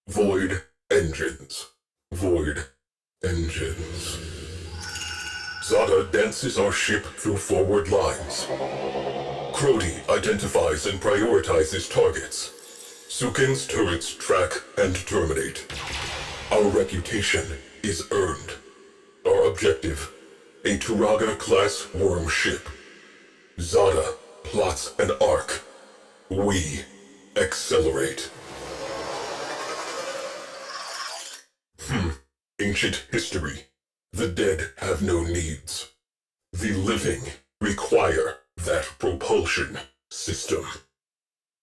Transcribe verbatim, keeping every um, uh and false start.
Void engines. Void engines. Zada dances our ship through forward lines. Crody identifies and prioritizes targets. Sukin's turrets track and terminate. Our reputation is earned. Our objective, a Turaga-class worm ship. Zada plots an arc. We accelerate. Hmm. Ancient history. The dead have no needs. The living require that propulsion system.